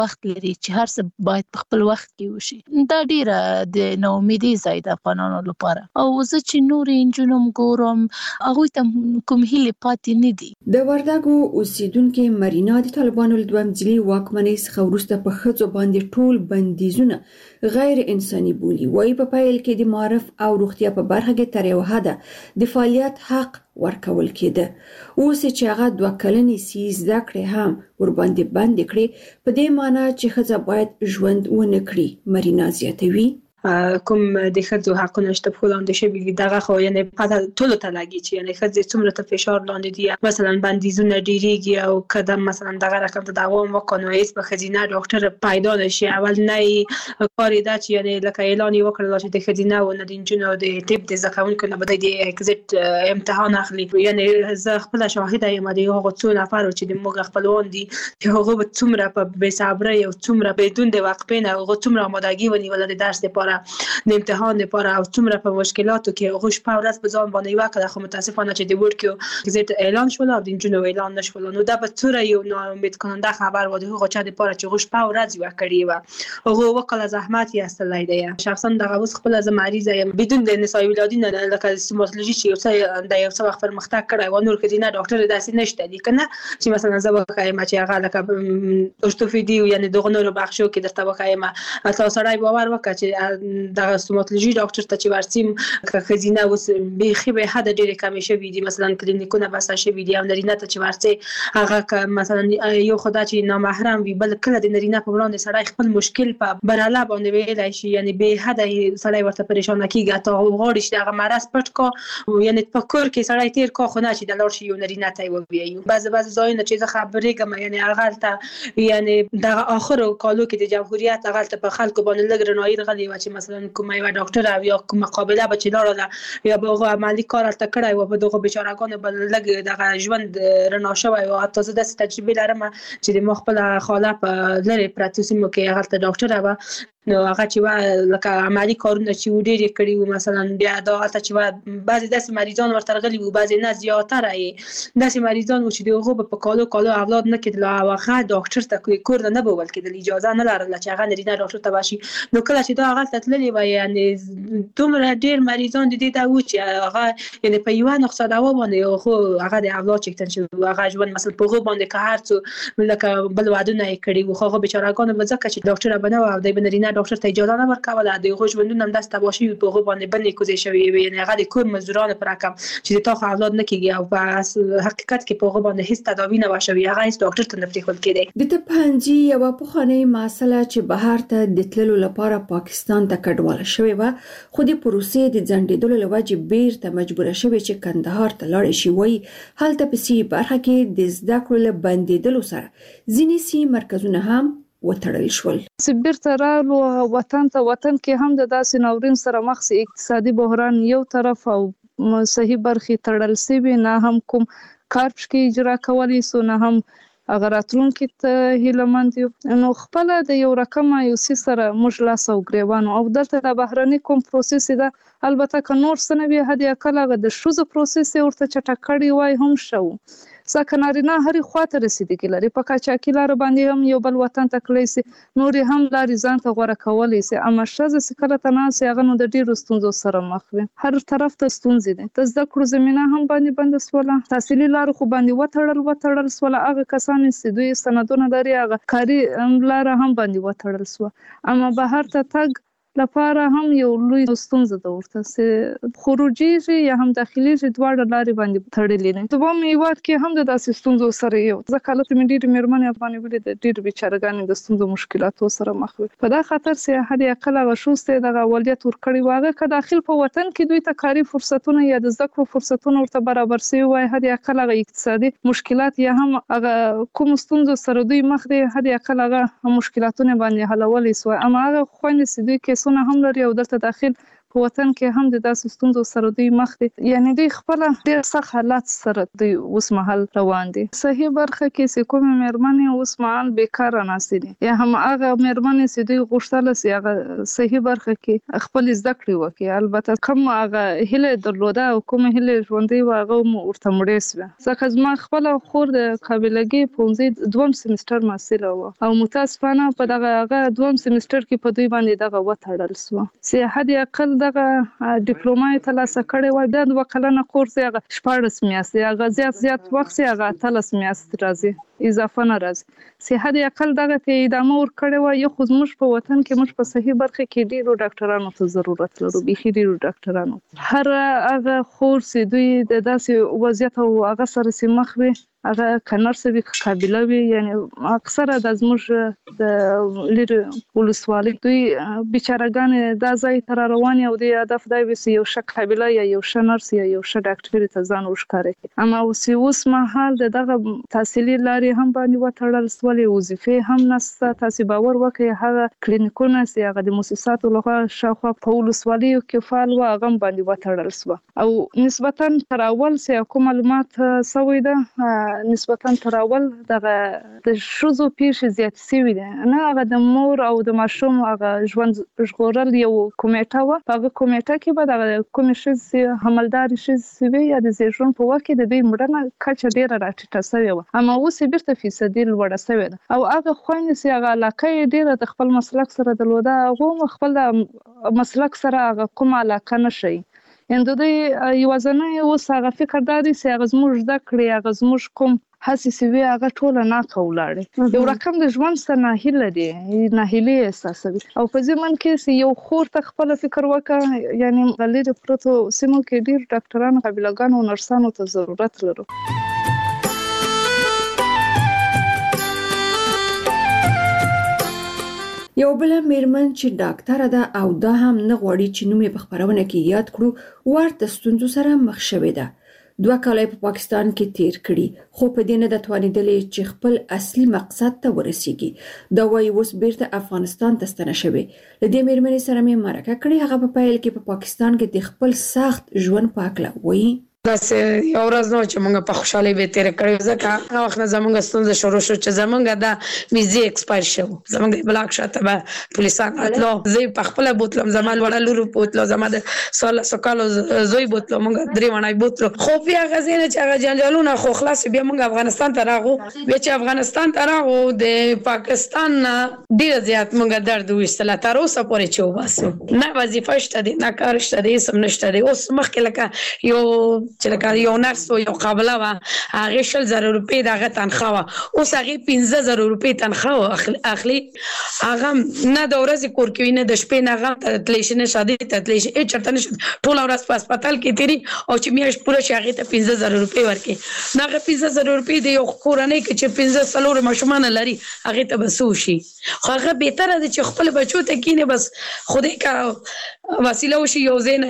وخت لري چې هر څه باید په خپل وخت کې وشي. دا ډیره د ناامیدي ځای د افغانانو لپاره، او زه چې نور انجونم ګورم هغه ته کوم هیله پاتې نه دي. د وردګو اوسیدونکو مرینا د طالبانو له دوه منځلي واکمنۍ څخه وروسته په ښځو باندې ټول بندیزونه غیر انساني بولي. وايي په پیل کې د معرف او روغتیا په برخه کې تر یو حده د فعالیت حق ورکول کېده. اوس چې هغه 2 کلنې سي زده کړې هم ورباندې بند کړي، په دې معنی چې ښځه باید ژوند ونه کړي. مرینا زیاتوي کوم د ښځو حقونه شته په لاندې شوي دي، دغه خو یعنی پته ټولو ته لګي چې یعنی ښځې څومره ته فشار لاندې دي، مثلا بندیزونه ډیریږي او قدم مثلا دغه رقم ته دوام وکړي، هیڅ به ښځینه ډاکټر پیدا نشي. اول نه کار دا چې یعنی لکه اعلان وکړل چې د ښځینه او د انجونو د طب د زده کوونکو نه بده د اگزیټ امتحان اخلي. یعنی زه خپل شاهد یم د یو څو نفر چې د موږ خپلوان دي چې هغه به څومره په بې صبرۍ او څومره بدون د وقفې نه هغه څومره آمادګي ونیول د درس لپاره، د امتحان لپاره، او څومره په مشکلاتو کې هغه شپه ورځ په ځان باندې وکړه. خو متاسفانه چې د ورکو اگزیټ اعلان شول او د انجونو اعلان نشول، نو دا به څوره یو ناامید کننده خبر و د هغه چا لپاره چې هغه شپه ورځ وکړي و هغه وکړه زحمت یې استلای دی. شخصا دغه اوس خپل از مریض یم بدون د نسای ولادین لکه سیماتولوژي چې یو څه د یو څه وخت پرمختګ کړی و، نور کدي نه ډاکټر داسې نشته دي کنه چې مثلا زه وکایم چې هغه لکه اورتوپیدي یعنی دغه نور بخشو کې درته وکایم. تاسو سړی باور وکړه چې د ستوماتولوژي ډاکټر ته چې ورسیم خزینه اوس به به حد ډیره کم شوی دي، مثلا کلینیکونه بس شوی دي او نرینه ته چې ورسې هغه مثلا یو خدای چې نامحرم وي بل کله د نرینه په وړاندې سړی خپل مشکل په براله باندې ویلای شي، یعنی به حد سړی ورته پریشان کیږي ته غوړي چې هغه مرز پټ کو، یعنی تفکر کې سړی تیر کو خو نه چې د لور شي یو نرینه ته وي. بعض ځایونه چې زه خبرې کوم یعنی هغه ته یعنی د اخر کالو کې د جمهوریت هغه ته په خلکو باندې لګ رنایي غلي و چې مثلا کومه یو ډاکټر او یا کومه مقابله به چې لاړه یا به هغه عملی کار تر کړای و په دغه بیچارهګانو بل لګ دغه ژوند رڼا شوی او تاسو د تجربه لرم چې د مخبل خاله په لری پراتوسیمو کې هغه ډاکټر و نو هغه چې لکه عملی کارونه چې ډېر کړي وو، مثلا بیا دا چې بعضی داسې مریضان ورته غلي وو، بعضی نه زیاتره داسې مریضان وو چې دغه په کالو اولاد نه کېدل او هغه ډاکټر ته کور نه بول کېدل، اجازه نه لرله چې هغه نرینه ډاکټر ته باشي. نو کله چې دا هغه تللی و یعنی دومره ډېر مریضان د دې ته و چې هغه یعنی په یو نقصه دوا باندې خو هغه د اولاد چکتن شو، هغه ژوند مثلا په غو باندې که هر څو لکه بل وعدونه کړي وو، خو هغه بیچارهګان به ځکه چې ډاکټر بنو او د نرینه ډاکټر ته اجازه نه ورکوله د هغه ژوندونه هم داسته باشي په هغه باندې باندې کوزي شوی وي، یعنی هغه د کور مزدورانو پر رقم چې تاسو اولاد نه کیږي او په حقیقت کې په هغه باندې هیڅ تداوی نه وشوي، هغه هیڅ ډاکټر ته نه پریښول کېدی. د تپانجي یو پخوانی مسله چې بهر ته د تللو لپاره پاکستان ته کډواله شوی و، خو د پروسې د ځنډېدلو لوجه بیرته مجبور شوی چې کندهار ته لاړ شي. وای هلته په سی برخه کې د زده کړو له بندیدلو سره ځینې سی مرکزونه هم وتړل شول. سبیر ترالو وطن کې هم د داسې ناورین سره مخ سي، اقتصادي بحران یو طرف او صحیح برخې تړل سوي، نه هم کوم کار کې اجرا کولی سو، نه هم اگر راتلونکي ته هیلمند یو. نو خپل د یو رقم یو سره موږ لاس او ګریوانو او دلته د بهرني کوم پروسس ده، البته که نور سنوي هدي کله د شوزو پروسس ورته چټکړی وای هم شو ځکه نارینه هرې خواته رسیدګي لري، په قاچاقي لار باندې هم یو بل وطن ته کلی سي، نور هم لارې ځان ته غوره کولی سي. اما ښځه چې کله تناسي هغه نو د ډیرو ستونزو سره مخ وي، هر طرف ته ستونزې دي. د زده کړو زمینه هم باندې بنده سوله، تحصیلي لارو خو باندې وتړل سوله، هغه کسان چې دوی سندونه لري هغه کاري لار هم باندې وتړل سوه. اما بهر ته تګ لپاره هم یو لوی ستونزه ده، ورته چې خروجي یا هم داخلي دواړه لارې باندې تړلې دي. دوم هیواد کې هم د داسې ستونزو سره یو ځکه هلته مې ډېرې مېرمنې افغانې ولې د ډېرې بیچارهګانې د ستونزو مشکلاتو سره مخ وي. په دا خاطر چې هر یقل هغه شوسته دغه اولویت ورکړی و، هغه که داخل په وطن کې دوی ته کاري فرصتونه یا د زده کړو فرصتونه ورته برابر سوي وای، هر یقل هغه اقتصادي مشکلات یا هم هغه کوم ستونزو سره دوی مخ دي هر یقل هغه مشکلاتونه باندې حلولی سوی. اما هغه خويندې چې دوی کیسونه هم لري او دلته داخل په وطن کې هم د داسې ستونزو سره دوی مخ دي. یعنی دوی خپل ډېر سخت حالات سره دوی اوس مهال روان دي. صحیح برخه کې چې کومې مېرمنې اوس مهال بیکاره ناستې دي یا هم هغه مېرمنې چې دوی غوښتل چې هغه صحیح برخه کې خپل زده کړې وکړي، البته کوم هغه هیله درلوده او کوم هیله ژوندۍ و هغه ورته مړې شوه. ځکه زما خپله خور د قابلګۍ پوهنځي 2م سیمسټر محصله وه او متاسفانه په دغه هغه 2م سیمسټر کې په دوی باندې دغه وتړل شوه چې حد اقل دغه ډیپلوما یې ترلاسه کړې وه. بیا 2 کلنه کورس یې هغه 14 میاشتې، هغه زیات وخت یې هغه 18 میاشتې راځي، اضافه نه راځي. چې حد اقل دغه ته ادامه ورکړې وه. یو خو زموږ په وطن کې موږ په صحیح برخه کې ډېرو ډاکټرانو ته ضرورت لرو، بیخي ډېرو ډاکټرانو. هر هغه خور چې دوی د داسې وضعیت او هغه سره چې مخ وي، هغه که نرسه وي که قابله وي، یعنی اکثره د زموږ د لرې ولسوالۍ دوی بیچارهګانې دا ځای ته راروانې او د هدف دا وي چې یو ښه قابله یا یو ښه نرس یا یو ښه ډاکټرې ته ځان وښکاره کړي. اما اوس مهال د دغه تحصیلي لارې هم باندې وتړل شولې، وظیفې هم نشته. تاسې باور وکړئ هغه کلینیکونه چې هغه د مؤسساتو لخوا شاوخوا په ولسوالیو کې فعال وه هغه هم باندې وتړل شوه او نسبتا تر اول چې کوم معلومات سوی ده نسبتا تر اول دغه د ښځو پیښې زیاتې شوي دي. نه هغه د مور او د ماشوم هغه ژوند ژغورل یو کمیټه وه، په هغه کمیټه کې به دغه کومې ښځې حملدارې ښځې وي یا د زیږون په وخت کې د دوی مړینه کچه ډېره راټیټه شوې وه، اما اوس یې بیرته فیصدي لوړه شوې ده. او هغه خویندې چې هغه علاقه یې ډېره د خپل مسلک سره درلوده، هغو هم خپل مسلک سره هغه کومه علاقه نه ښیي. یعنې دوی یوازینی اوس هغه فکر دا دی چې هغه زموږ زده کړې، هغه زموږ کوم هڅې چې وي هغه ټوله ناکه ولاړې. یو رقم د ژوند څخه ناهیله دي، ناهیلي احساسوي. او په ضمن کې چې یو خور ته خپله فکر وکړه، یعنی لرې پرتو سیمو کې ډېر ډاکټرانو، قابلګانو او نرسانو ته ضرورت لرو. یو بل میرمن چې ډاکټره ده او دا هم نه غواړي چې نوم یې په خبرونه کې یاد کړو، ورته ستونزو سره مخ شوې ده. 2 کاله په پاکستان کې تیر کړي، خو په دې نه د توانېدلې چې خپل اصلي مقصد ته ورسیږي. دا وايي اوس بیرته افغانستان ته ستنه شوې. له دې میرمنې سره مې مرکه کړې، هغه په پیل کې په پاکستان کې د خپل سخت ژوند په اړه وایي. داسې یو ورځ نو چې موږ په خوشحالۍ به تیر کړو، ځکه هغه وخت زموږ ستونزه شروع شو چې زموږ د ویزې ایکسپایر شو، زموږ بلاک شاته به پولیسان اتلو، زه په خپل بوتلم، زما وړه لور بوتلو، زما د 16 کالو زوی بوتلو، موږ درې ونای بوتلو. خو بیا غزینه چې هغه جنجالونه خو خلاص، بیا موږ افغانستان ته راغو. بیا چې افغانستان ته راغو د پاکستان ډیر زیات موږ درد وښتل، تر اوسه پورې چې وباسو نه وظیفه شته دي، نه کار شته دي، سم نشته دي. اوس مخکې لکه یو چې لکه یو نرس او یو قابله وه، هغې 100,000 روپۍ د هغه تنخواه وه، اوس هغې 15,000 روپۍ تنخواه اخلي. هغه نه د ورځې کور کوي، نه د شپې، نه هغه ته تللی شي، نه شادۍ ته تللی شي، هېڅ چېرته نه شي، ټوله ورځ په هسپتال کې تېري او چې میاشت پوره شي هغې ته 15,000 روپۍ ورکړي. نو هغه 15,000 روپۍ د یو کورنۍ کې چې 15-4 ماشومان لري هغې ته به څه وشي. خو هغه بهتره ده چې خپل بچو ته کښېني، بس خدای کا وسیله وشي، یو ځای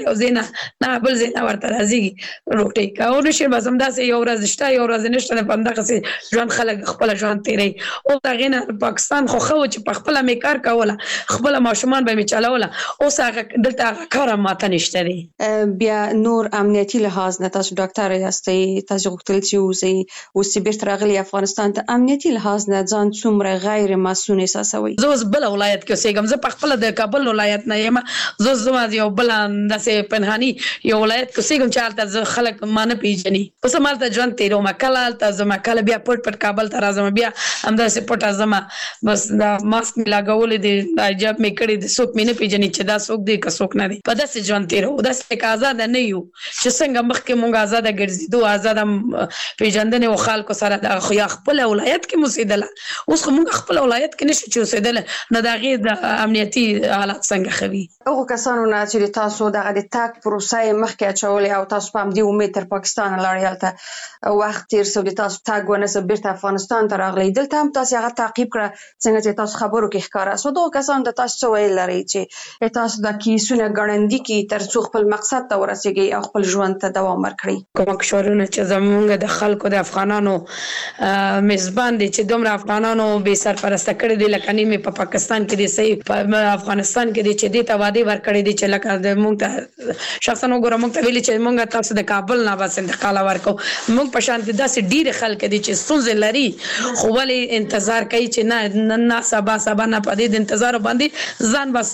نه بل ځای نه ورته راځي روټۍ او نشي. بس همداسې یو ورځ شته یو ورځ نشته، په همدغسې ژوند خلک خپل ژوند تېروي. اوس هغې نه پاکستان خو ښه و چې په خپله مې کار کوله، خپله ماشومان به مې چلوله. اوس هغه دلته هغه کار هم ماته نشته دی. بیا نور امنیتي لحاظ نه تاسو ډاکټره یاستئ، تاسو غوښتل چې اوسئ، اوس چې بیرته راغلي افغانستان ته، امنیتي لحاظ نه ځان څومره غیر مسؤل احساسوئ؟ زه اوس بل ولایت کې اوسېږم، زه په خپله د کابل ولایت نه یم. زه اوس یو بل داسې پنهاني یو ولایت کې اوسېږم چې هلته زه خلک ما نه پیژني. اوس هم هلته ژوند تېروم، کله هلته ځم، کله بیا پټ کابل ته راځم، بیا همداسې پټه ځم. بس دا ماسک مې لګولی دی، دا حجاب مې کړی دی، څوک مې نه پیژني چې دا څوک دی که څوک نه دی. په داسې ژوند تېروو، داسې لکه ازاده نه یو چې څنګه مخکې مونږ ازاده ګرځېدو، ازاده پیژندنې و خلکو سره. دغه یا خپل ولایت کې مو اوسېدله، اوس خو مونږ خپل ولایت کې نشو چې اوسېدله، نو د هغې د امنیتي حالات څنګه ښه وي. هغو کسانو نه چې تاسو دغه د تګ پروسه یې مخکې اچولې او تاسو په همدې امید تر پاکستان لاړ یالته وخت تیر سو د تاسو تاګ ونه بیرته افغانستان ته راغلی دلته هم تاسو هغه تعقیب کړه څنګه چې تاسو خبرو کې ښکارا سو دوه کسان د تاسو ویل لري چې تاسو د کیسونه غړندې کی تر څو خپل مقصد ته ورسیږي او خپل ژوند ته دوام ورکړي کوم کشورونه چې زمونږ د خلکو د افغانانو میزبان دي چې دومره افغانانو به سرپرسته کړی دي لکه نیمه په پاکستان کې دي صحیح په افغانستان کې دي چې د توادي ور کړی دي چې لکه د مونږ ته شخصا وګورم مونږ ته ویلي چې مونږ تاسو د کابل نه بس انتقال ورکو مونږ په شان دي داسې ډیر خلک دي چې ستونزې لري خو ولې انتظار کوي چې نه سبا نه پدې د انتظار باندې ځان بس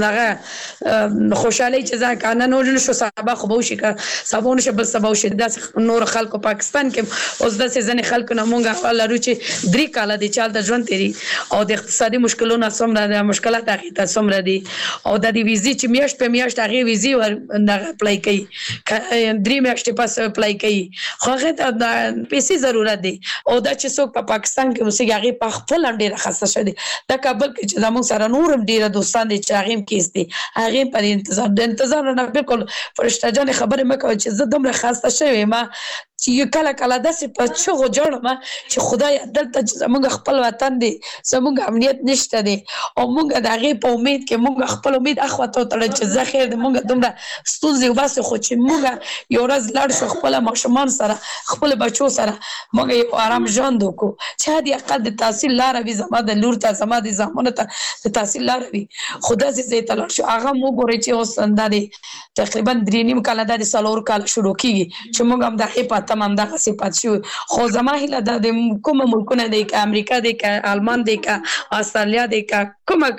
دغه خوشحالي چې ځکه کنه نور نشو سبا خو به شي سبا نشو بل سبا شي داسې نور خلکو پاکستان کې اوس داسې ځنې خلکو نه مونږه لرو چې 3 کال دي چال د ژوند تیری او د اقتصادي مشکلونو سمره د مشکلات هغه سمره دي او د دې ویزي چې میاشت په میاشت هغه ویزي ور اپلای کوي 3 میاشتې پس اپلای کوي خو هغه د پیسې ضرورت دي او دا چې څوک په پاکستان کې اوسېږي هغه په خپل ډېر خاصه شدي د کابل کې چې زموږ سره نورم ډېر دوستان دي چې هغه کیس دي هغه پر انتظار نه بالکل فرشته جان خبره مکه چې زه دومره خاصه شوم ما چې کله داسې په چغو جوړم چې خدای دلته زموږ خپل وطن دی زموږ امنیت نشته دی او موږ د هغې په امید کې موږ خپل امید اخواته وتړو چې زه خیر د موږ دومره ستونزې وباسو خو چې موږ یو ورځ لاړ شو خپله ماشومان سره خپل بچو سره موږ یو ارام ژوند وکړو چې حد اقل د تحصیل لاره وي زما د لور ته زما د زامنو ته د تحصیل لاره وي خو داسې ځای ته لاړ شو هغه موږ ګورئ چې اوس دا دی تقریبا 3.5 کاله دا د 4 کاله شروع کېږي چې موږ هم د هغې په تمام دغه صفات شو خو زما هیله ده د کومه ملکونه دی که امریکا دی که آلمان دی که استرالیا دی که کومه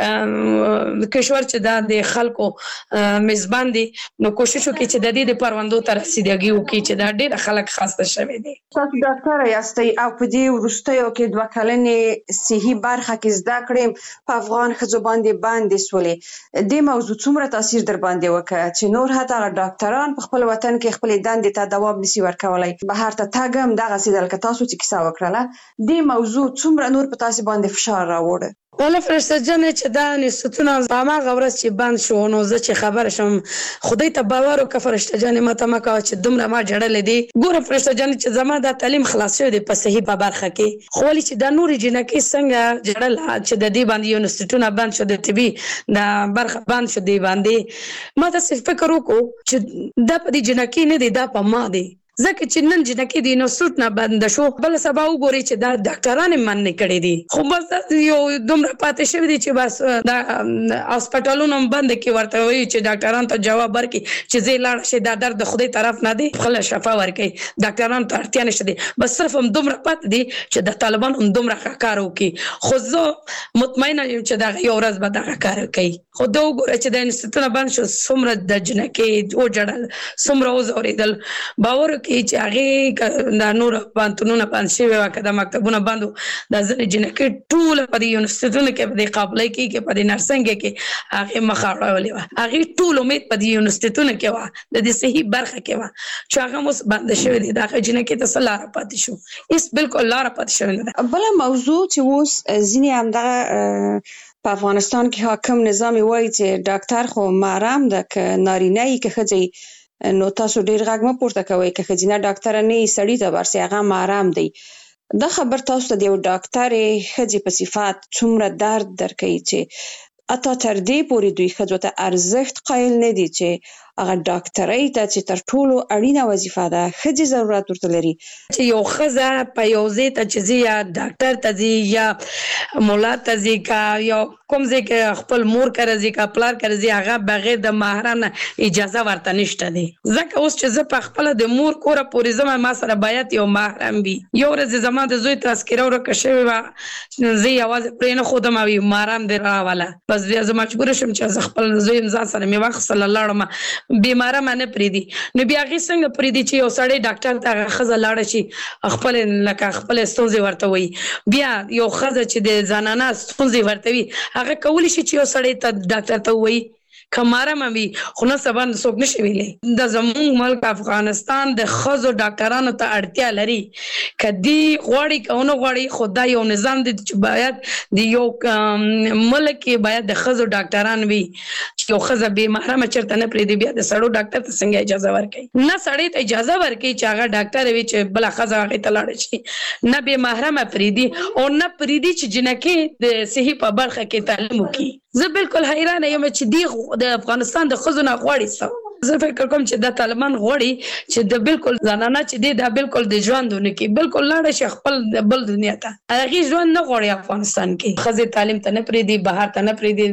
کشور چې دا د خلکو میزبان دي نو کوشش وکړي چې د دې د پروندو ته رسیدګي وکړي چې دا ډېر خلک خاصه شوي دي تاسو ډاکټر یاستئ او په دې وروستیو کې 2 کلنې صحي برخه کې زده کړې په افغان ښځو باندې سولې دې موضوع څومره تاثیر در باندې وکړ چې نور حتی ډاکټران په خپل وطن کې خپل دندې ته دوام نشي ورکولای بهر ته تاګم دغه سیدل که تاسو چې کیسه وکړه دې موضوع څومره نور په تاسو باندې فشار راوړ ولا فرشته جان چې دا نسبتونه ما غورس چې بند شو نو زه چې خبر شم خدای ته باور وکړه فرشته جان ماته ما کا چې دومره ما جړل دي ګوره فرشته جان چې زما د تعلیم خلاص شوی دی په صحیح په برخه کې خو ولې چې دا نوري جنکې څنګه جړل چې د دې باندې یونیورسيټونه بند شو د طبي د برخه بند شو دی باندې ما ته صرف فکر وکړو چې دا په دې جنکې نه دی دا په ما دی ځکه چې نن جنکې د یونیورسيټ نه بند شو بل سبا وګوري چې دا ډاکټران من نه کړي دي خو بس یو دومره پاتې شوی دي چې بس دا هسپتالونو بند کې ورته وایي چې ډاکټران ته جواب ورکړي چې زه لاړ شي دا درد د خدای طرف نه دی خپل شفا ورکړي ډاکټران ته اړتیا نشته دي بس صرف هم دومره پاتې دي چې د طالبان هم دومره کار وکړي خو زه مطمئنه یم چې دا یو ورځ به دا کار کوي خو دا وګوره چې د یونیورسيټونه بند شو څومره د جنکې او جړل څومره وزوریدل باور چې هغه د نور پانتونونه پان شي وکړه د مکتبونه بندو د ځنې جنکې ټول په دې یونیورسيټونو کې په دې قابلۍ کې په دې نرسنګ کې هغه مخاړولې و هغه ټول امید په دې یونیورسيټونو کې و د دې صحیح برخه کې و چې هغه مس بند شوی دی دا جنکې ته سلار پاتې شو اس بالکل لار پاتې شوی نه بل موضوع چې اوس ځینې هم دغه په افغانستان کې حاکم نظام وایي چې ډاکټر خو محرم ده که نارینه یې که ښځه نو تاسو ډیر غږ مه پورته کوئ که ښځینه ډاکټره نه یې سړي ته ورسي هغه محرم دی دا خبر تاسو ته د یو ډاکټر ښځې په صفات څومره درد درکوي چې اته تر دې پورې دوی ښځو ته ارزښت قایل نه دي چې هغه ډاکټرۍ ته چې تر ټولو اړینه وظیفه ده ښځې ضرورت ورته لري چې یو ښځه په یو ځای ته چې ځي یا ډاکټر ته ځي یا مولا ته ځي که یو کوم ځای کې خپل مور کره ځي که پلار کره ځي هغه بغیر د محرم نه اجازه ورته نشته دی ځکه اوس چې زه په خپله د مور کوره پورې ځم ما سره باید یو محرم وي یو ورځ زما د زوی تذکره ورکه شوې وه زه یوازې پرې نه ښودم او محرم دې راوله بس بیا زه مجبوره شم چې زه خپل زوی ځان سره مې واخیستله لاړم بیماره نه پرېږدي نو بیا هغې څنګه پرېږدي چې یو سړی ډاکټر ته هغه ښځه لاړه شي خپل لکه خپل ستونزې ورته وایي بیا یو ښځه چې د زنانه ستونزې ورته وي هغه کولی شي چې یو سړی ته ډاکټر ته ووایي کماره مې خو نه سبا څوک نشي ویلي. د زموږ ملک افغانستان د ښځو ډاکټرانو ته اړتیا لري. کدي غواړي کونه غواړي خدای یو نظام دی چې باید د یو ملک کې باید د ښځو ډاکټران وي. یو ښځه بې محرمه چېرته نه پرېږدي بیا د سړو ډاکټر ته څنګه اجازه ورکوي؟ نه سړی ته اجازه ورکوي چې هغه ډاکټر وي چې بله ښځه هغې ته لاړه شي. نه بې محرمه پرېږدي او نه پرېږدي چې جنکۍ د صحي په برخه کې تعلیم وکړي. زه بالکل حیرانه یم چې دی د افغانستان د ښځو نه غواړي څه. زه فکر کوم چې د طالبان غواړي چې د بالکل زنانه چې دی دا بالکل د ژوند ونه کې بالکل لاړه شي خپل د بل دنیا ته. هغې ژوند نه غواړي افغانستان کې. ښځې تعلیم ته نه پرېږدي، بهر ته نه پرېږدي،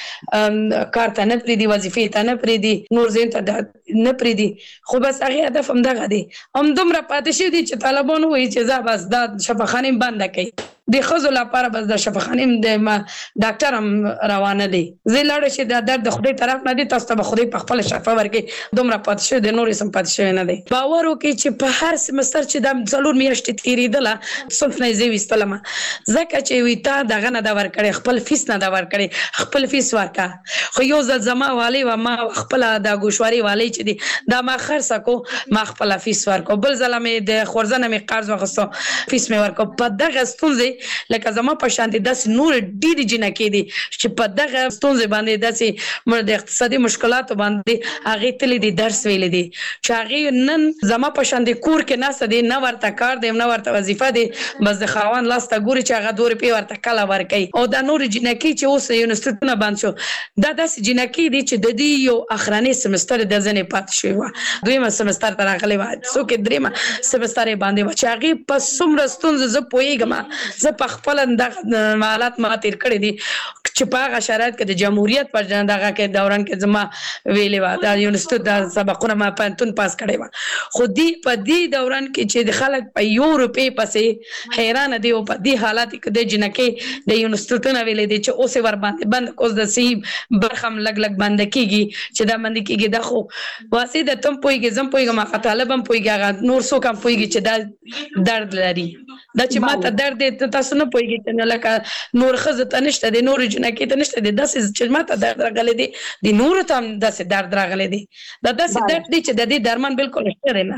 نو کار ته نه پرېږدي، وظیفې ته نه پرېږدي، نور ځایونو ته نه پرېږدي. خو بس هغې هدف همدغه دی. همدومره پاتې شوي دي چې طالبان ووایي چې زه بس دا شفاخانې بنده کوي. د ښځو لپاره بس د شفاخانې د ډاکټر هم روانه دی. زه لاړه شي دا درد د خدای طرف نه دی، تاسو ته به خدای په خپله شفا ورکړي. دومره پاتې شوی د نورې سم پاتې شوی نه دی. باور وکړئ چې په هر سمستر چې دا 4 میاشتې تېرېدله صنف نه یې زه ویستلم ځکه چې وي تا دغه نه ده ورکړی، خپل فیس نه ده ورکړی، خپل فیس ورکړه. خو یو ځل زما والی وه، ما خپله د ګوشواري والی چې دی دا ما خرڅه کو، ما خپله فیس ورکړو. بل ځله مې د خورزه نه مې قرض واخیستو، فیس مې ورکړو. په دغه ستونزې لکه زما په شانتې داسې نور ډېرې جنکۍ دي چې په دغه ستونزې باندې داسې د اقتصادي مشکلاتو باندې هغې تللی دي درس ویلی دي چې هغې نن زما په شانتې کور کې ناسته دي، نه ورته کار دی نه ورته وظیفه دی، بس د خاوند لاس ته ګوري چې هغه 2 روپۍ ورته کله ورکوي. او دا نورې جنکۍ چې اوس یونیورسټونه بند شو دا داسې جنکۍ دي چې د دې یو اخرنی سمستر د ځنې پاتې شوې وه، 2م سمستر ته راغلې وه، څوک یې 3م سمستر یې باندې وه چې هغې په څومره ستونزو زه پوهېږم. زه په خپله دغه حالات ما تېر کړي دي چې په هغه شرایط کې د جمهوریت په دغه کې دوران کې زما ویلې وه د یونیورسټي د سبقونه ما پوهنتون پاس کړی وه. خو په دې دوران کې چې د خلک په 1 روپۍ پسې حیرانه دي او په دې حالات کې د جنکۍ د یونیورسټونه ویلې دي چې اوس یې ورباندې بند اوس د صحي برخه هم لږ بنده کېږي چې دا بنده کېږي. دا خو واسې د تم پوهېږي زم پوهېږم هغه طالب هم پوهېږي هغه نور څوک هم پوهېږي چې دا درد لري. دا چې ما ته درد دی تاسو نه پوهېږئ چې نه لکه نور ښځو ته نشته دی، نورې جنکۍ ته نشته دی، داسې چې ما ته درد راغلی دی د نورو ته هم داسې درد راغلی دی. دا داسې درد دی چې د دې درمان بالکل شته دی نه.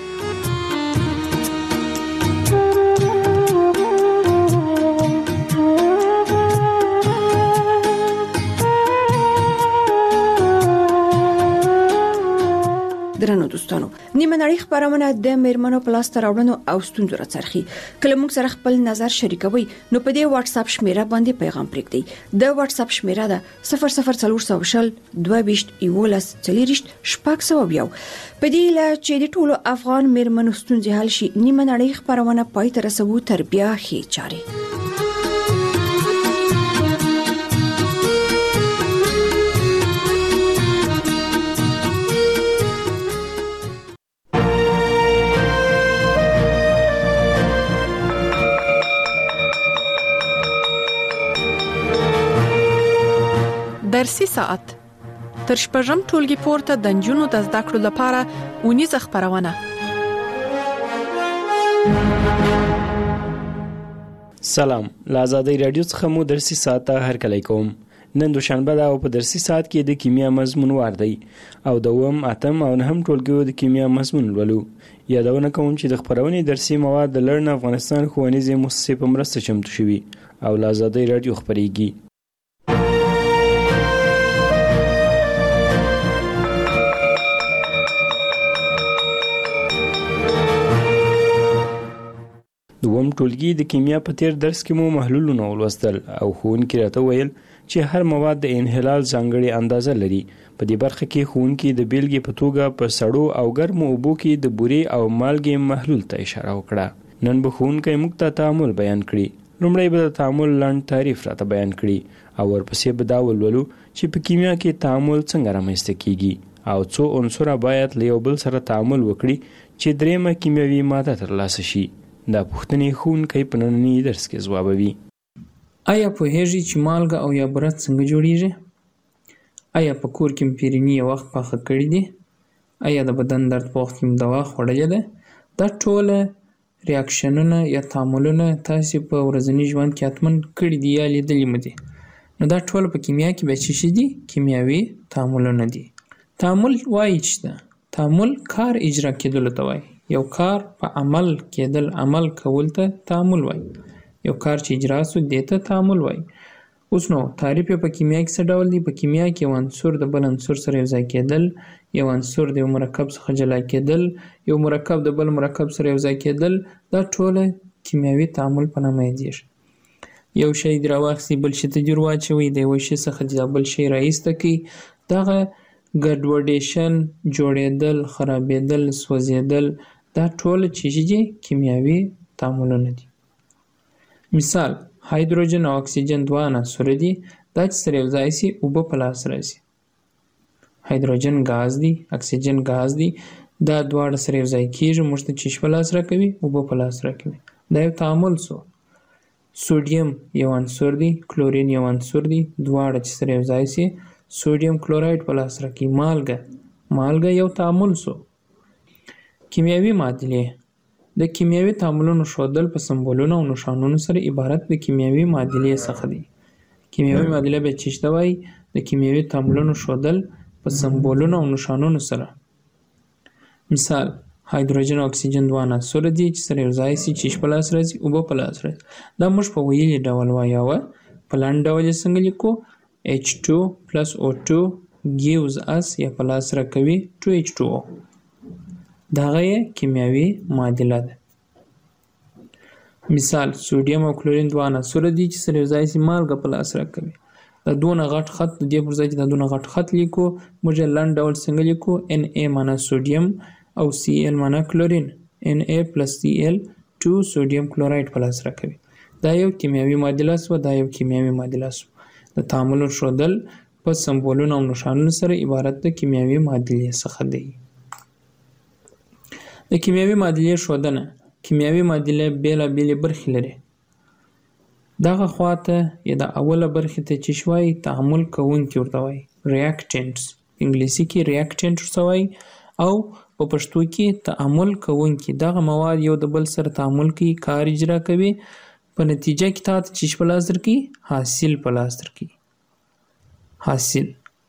درنو دوستانو، نیمه نړۍ خبرونه د میرمنو په لاس ته راوړنو او ستونزو راڅرخي. کله موږ سره خپل نظر شریکوي نو په دې واتس اپ شمیره باندې پیغام پرېږدئ. د واتس اپ شمیره ده 00400 22 11 40 600. په دې لا چې د ټولو افغان میرمنو ستونزې حل شي، نیمه نړۍ خبرونه پای ته رسوو تر بیا ښې چارې. درسي ساعت تر شپږم ټولګي پورته د نجونو د زده کړو لپاره اونیزه خبرونه. سلام، له آزادۍ رادیو څخه مو درسي ساعت ته هرکلی کوم. نن دوشنبه ده او په درسي ساعت کې د کیمیا مضمون وار دی او د 8م، 8م او 9م ټولګیو د کیمیا مضمون لولو. یادونه کوم چې د خبرونې درسي مواد د لرن افغانستان ښوونیزې مؤسسې په مرسته چمتو شوي او له آزادۍ رادیو خپرېږي. دوم ټولګي د کیمیا په تیر درس کې مو محلولونه ولوستل او ښوونکي راته ویل چې هر مواد د انحلال ځانګړې اندازه لري. په دې برخه کې ښوونکي د بیلګې په توګه په سړو او ګرمو اوبو کې د بورې او مالګې محلول ته اشاره وکړه. نن به ښوونکی موږ ته تعامل بیان کړي. لومړی به د تعامل لنډ تعریف راته بیان کړي او ورپسې به دا ولولو چې په کیمیا کې تعامل څنګه رامنځته کیږي او څو عنصره باید له یو بل سره تعامل وکړي چې درېیمه کیمیاوي ماده ترلاسه شي. دا پوښتنې ښوونکی په ننني درس کې ځوابوي. آیا پوهیږئ چې مالګه او یا بوره څنګه جوړیږي؟ آیا په کور کې مو پیرني یو وخت پاخه کړي دي؟ آیا د بدن درد په وخت کې مو دوا خوړلې ده؟ دا ټوله ریاکشنونه یا تعاملونه تاسې په ورځني ژوند کې حتماً کړي دي یا لیدلي مو دي. نو دا ټول په کیمیا کې به څه شي دي؟ کیمیاوي تعاملونه دي. تعامل وایي چې تعامل کار اجرا کېدلو ته وایي. یو کار په عمل کېدل، عمل کول ته تعامل وایي. یو کار چې اجرا سو دې ته تعامل وایي. اوس نو تعریف په کیمیا کې څه ډول دی؟ په کیمیا کې یو عنصر د بل عنصر سره یو ځای کېدل، یو عنصر د یو مرکب څخه جلا کېدل، یو مرکب د بل مرکب سره یو ځای کېدل، دا ټول کیمیاوي تعامل په نامه یادېږي. یو شی دې راواخلئ بل شي ته جوړ واچوئ، د یوه شي څخه د بل شی رایسته کړئ. دغه ګډوډېشن، جوړېدل، خرابېدل، سوځېدل، دا ټول چې دي کیمیاوي تعاملونه دي. مثال هایدروجن او اکسیجن دوه عناصر دي. دا چې سره یو ځای شي اوبه په لاس راځي. هایدروجن ګاز دی، اکسیجن ګاز دی، دا دواړه سره یو ځای کېږي، موږ ته چیش په لاس راکوي، اوبه په لاس راکوي. دا یو تعامل سو. سوډیم یو عنصر دی، کلورین یو عنصر دی، دواړه چې سره یو ځای شي سوډیم کلورایډ په لاس راکوي. مالګه یو تعامل سو. کیمیاوي معادلې د کیمیاوي تعاملونو ښودل په سمبولونو او نښانونو سره عبارت د کیمیاوي معادلې څخه دی. کیمیاوي معادله به څه ته وایي؟ د کیمیاوي تعاملونو ښودل په سمبولونو او نښانونو سره. مثال هایدروجن او اکسیجن دوه عناصر دي چې سره یو ځای شي چې په لاس راځي، اوبه په لاس راځي. دا موږ په ویلي ډول وایو. په لنډ ډول یې څنګه لیکو؟ H2 plus O2 gives us یا په لاس راکوي 2H2O. دغه یې کیمیاوي معادله ده. مثال سوډیم او کلورین دوه عناصر دي چې سره یو ځای شي مالګه په لاس راکوي. دا دونه غټ خط د دې پر ځای چې دا دونه غټ خط لیکو، موږ یې لنډ ډول څنګه لیکو؟ Na معنا سوډیم او Cl معنا کلورین. Na plus Cl 2 سوډیم کلورایډ په لاس راکوي. دا یو کیمیاوي معادله سوه. دا یو کیمیاوي معادله سوه. د تعامل ښودل په سمبولونو او نښانونو سره عبارت د کیمیاوي معادلې څخه دی. د کیمیاوي معادلې ښودنه. کیمیاوي معادله بېلابېلې برخې لري. دغه خواته یا د اوله برخې ته چې وایي تعامل کوونکي ورته وایي، ریاکټنټس. انګلیسي کې ریاکټنټ ورته وایي او په پښتو کې تعامل کوونکي. دغه مواد یو د بل سره تعامل کوي، کار اجرا کوي، په نتیجه کې تا ته چې په لاس درکوي؟ حاصل په لاس درکوي. حاصل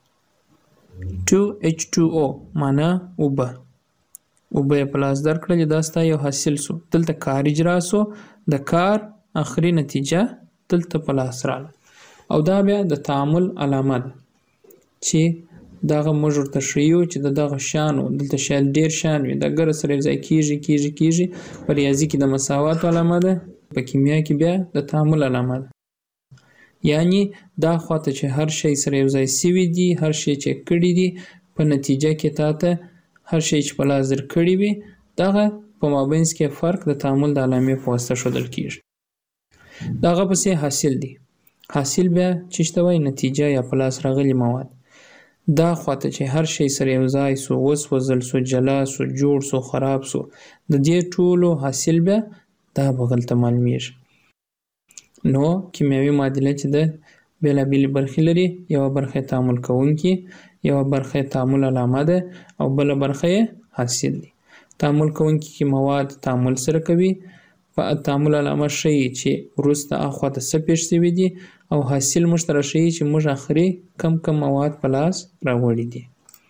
2H2O معنا اوبه. اوبه یې په لاس درکړلې، دا ستا یو حاصل سو. دلته کار اجرا سو، د کار آخري نتیجه دلته په لاس راغله او دا بیا د تعامل علامه ده چې دغه موږ ورته ښیو چې دغه شیانو دلته شاید ډېر شیان وي، د ګره سره یو ځای کېږي. په ریاضي کې د مساوات علامه ده، په کیمیا کې بیا د تعامل علامه ده. یعنی دا خواته چې هر شی سره یو ځای سوي دي، هر شی چې کړي دي، په نتیجه کې تا ته هر شی چې په لاس در کړي وي، دغه په مابینځ کې فرق د تعامل د علامې په واسطه ښودل کېږي. دغه پسې حاصل دی. حاصل بیا چې ته وایي نتیجه یا په لاس راغلي مواد. دا خواته چې هر شی سره یو ځای سو، وسوځل سو، جلا سو، جوړ سو، خراب سو، د دې ټولو حاصل بیا دا بغل ته معلومیږي. نو کیمیاوي معادله چې ده بېلابېلې برخې لري. یوه برخه یې تعامل کوونکي، یوه برخه یې تعامل علامه ده او بله برخه یې حاصل دی. تعامل کوونکي کې مواد تعامل سره کوي، په تعامل علامه ښیي چې وروسته اخوا ته څه پېښ شوي دي او حاصل موږ ته راښیي چې موږ آخري کم مواد په لاس راوړي دي.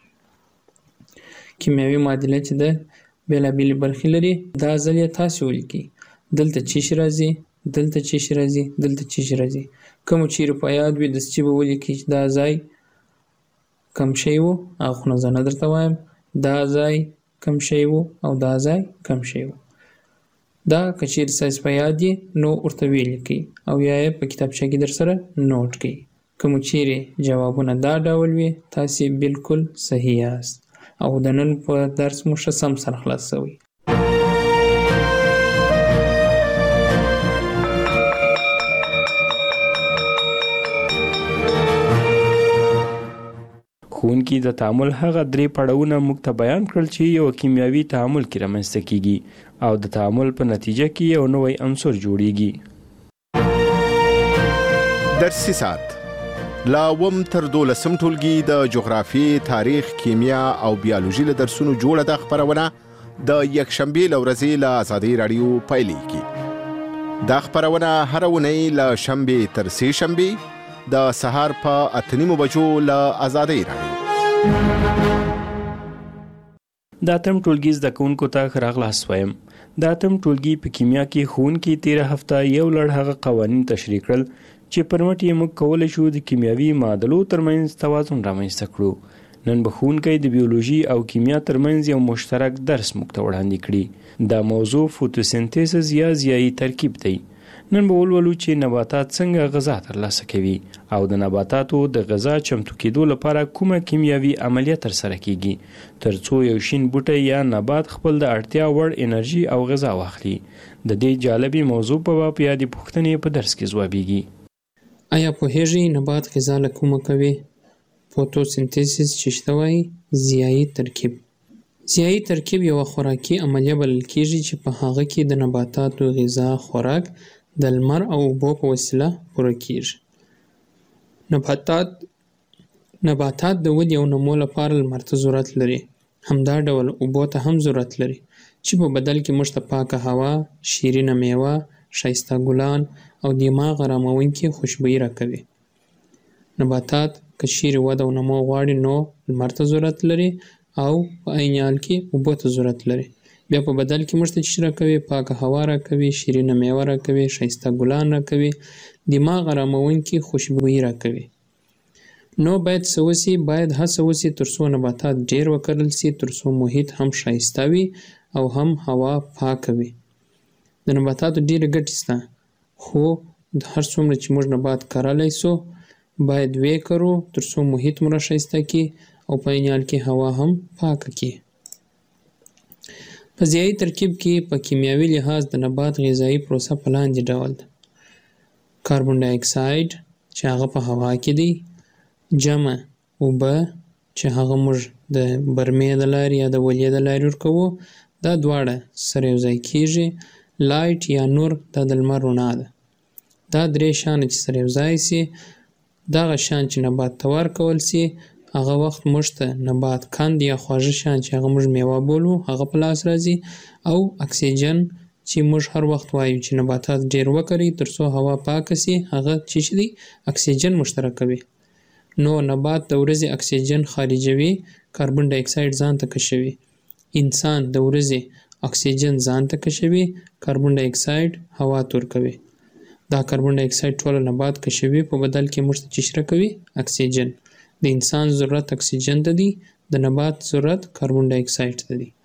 کیمیاوي معادله چې ده بېلابېلې برخې لري. دا ځل یې تاسې ولیکئ. دلته چې شي راځي، دلته چې شي راځي، دلته چې شي راځي. کومو چیرې په یاد وي داسې به ولیکئ چې دا ځای کم شی و، هغه خو نه زه نه درته وایم، دا ځای کم شی و او دا ځای کم شی و. دا که چیرې ستاسې په یاد یې نو ورته ولیکئ او یا یې په کتابچه کې در سره نوټ کړئ. کومو چیرې جوابونه دا ډول وي تاسې بالکل صحیح یاست او د نن په درس مو ښه سم سره خلاص شوی. ښوونکي د تعامل هغه درې پړاوونه موږ ته بیان کړل چې یو کیمیاوي تعامل کې رامنځته کیږي او د تعامل په نتیجه کې یو نوی عنصر جوړیږي. درسي ساعت لا وم تر 12 ټولګي د جغرافي، تاریخ، کیمیا او بیولوژي له درسونو جوړه د خبرونه د یکشنبه لورځي له آزادي رادیو پیلېږي. دا خبرونه هر اونۍ له شنبه تر سه شنبه د سهار په 8:30 بجو له آزادۍ راډیو. د اتم ټولګي زده کوونکو ته ښه راغلاست وایم. د اتم ټولګي په کیمیا کې ښوونکي تېره هفته یو لړ هغه قوانین تشریح کړل چې پر مټ یې موږ کولی شو د کیمیاوي معادلو ترمنځ توازن رامنځته کړو. نن به ښوونکی د بیولوژي او کیمیا ترمنځ یو مشترک درس موږ ته وړاندې کړي. دا موضوع فوتوسنتیسز یا ضیایي ترکیب دی. نن به ولولو چې نباتات څنګه غذا ترلاسه کوي او د نباتاتو د غذا چمتو کېدو لپاره کومه کیمیاوي عملیه ترسره کیږي ترڅو یو شین بوټی یا نبات خپل د اړتیا وړ انرژي او غذا واخلي. د دې جالبي موضوع په باب یادې پوښتنې په درس کې ځوابیږي. آیا پوهیږئ نبات غذا له کومه کوي؟ فوتوسنتیسیس چې شته وایي ضیایي ترکیب. ضیایي ترکیب یوه خوراکي عملیه بلل کېږي چې په هغه کې د نباتاتو غذا خوراک د لمر او اوبو په وسیله پوره کېږي. نباتات د ودې او نمو لپاره لمر ته ضرورت لري. همدا ډول اوبو ته هم ضرورت لري چې په بدل کې موږ ته پاکه هوا، شیرینه میوه، ښایسته ګلان او دماغ اراموونکې خوشبويي راکوي. نباتات که چیرې وده او نمو غواړي نو لمر ته ضرورت لري او په عین حال کې اوبو ته ضرورت لري. بیا په بدل کې موږ ته څه راکوي؟ پاکه هوا راکوي، شیرینه میوه راکوي، ښایسته ګلان راکوي، دماغ اراموونکې خوشبويي راکوي. نو باید څه وسي؟ باید هڅه وسي ترڅو نباتات ډیر وکرل سي ترڅو محیط هم ښایسته وي او هم هوا پاکه وي. د نباتاتو ډیرې ګټې شته خو هر څومره چې موږ نبات کرلی سو باید ویې کرو ترڅو محیط مو راښایسته کړي او په عین حال کې هوا هم پاکه کړي. په ضیایي ترکیب کې په کیمیاوي لحاظ د نبات غذایي پروسه په لاندې ډول ده. کاربن ډای اکساید چې هغه په هوا کې دی، جمع اوبه چې هغه موږ د برمې د لارې یا د ولې د لارې ورکوو، دا دواړه سره یو ځای کېږي. لایټ یا نور دا د لمر رڼا ده. دا درې شیان چې سره یو ځای سي دغه شیان چې نبات ته ورکول سي هغه وخت موږ ته نبات کند یا خواږه شیان چې هغه موږ میوه بولو هغه په لاس راځي او اکسیجن چې موږ هر وخت وایو چې نباتات ډیر وکري ترڅو هوا پاکه سي هغه چې دی اکسیجن مشترکوي. نو نبات د ورځې اکسیجن خارجوي، کاربن ډای اکساید ځان ته کشوي. انسان د ورځې اکسیجن ځان ته کشوي، کاربن ډای اکساید هوا ته ورکوي. دا کاربن ډای اکساید ټوله نبات کشوي، په بدل کې موږ ته څه راکوي؟ اکسیجن. د انسان ضرورت اکسیجن ته دی، د نبات ضرورت کاربن ډای اکساید ته دی.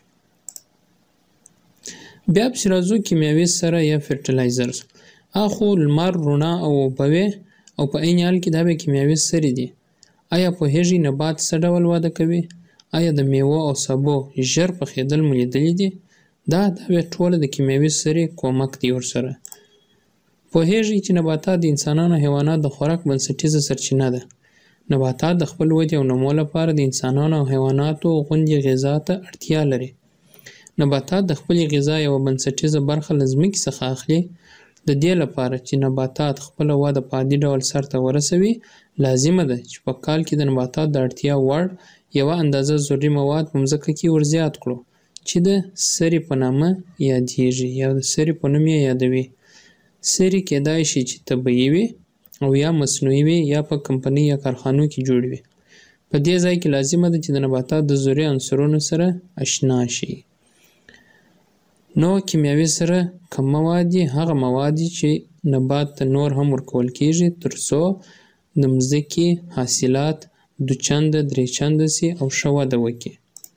بیا پسې راځو کیمیاوي سره یا فرټیلایزرز. اخو لمر، رڼا او اوبه وې او په عین حال کې دا به کیمیاوي سرې دي. آیا پوهیږئ نبات څه ډول وده کوي؟ آیا د میوه او سبو ژر پخېدل مو لیدلي دي؟ دا به ټوله د کیمیاوي سرې کومک دی ورسره. پوهیږئ چې نباتات د انسانانو او حیواناتو د خوراک بنسټیزه سرچینه ده. نباتات د خپل ودې او نمو لپاره د انسانانو او حیواناتو غوندې غذا ته اړتیا لري. نباتات د خپلې غذا یوه بنسټیزه برخه له ځمکې څخه اخلي. د دې لپاره چې نباتات خپله وده په عادي ډول سرته ورسوي لازمه ده چې په کال کې د نباتات د اړتیا وړ یوه اندازه ضروري مواد په مځکه کې ورزیات کړو چې د سرې په نامه یادیږي یا د سرې په نوم یې یادوي. سرې کیدای شي چې طبیعي وي او یا مصنوعي وي یا په کمپنۍ یا کارخانو کې جوړ وي. په دې ځای کې لازمه ده چې د نباتات د ضروري عنصرونو سره اشنا شي. نو کیمیاوي سره کوم مواد دي؟ هغه مواد چې نبات ته نور هم ورکول کېږي ترڅو د مځکې حاصلات دو چنده درې چنده سي او ښه وده وکړي.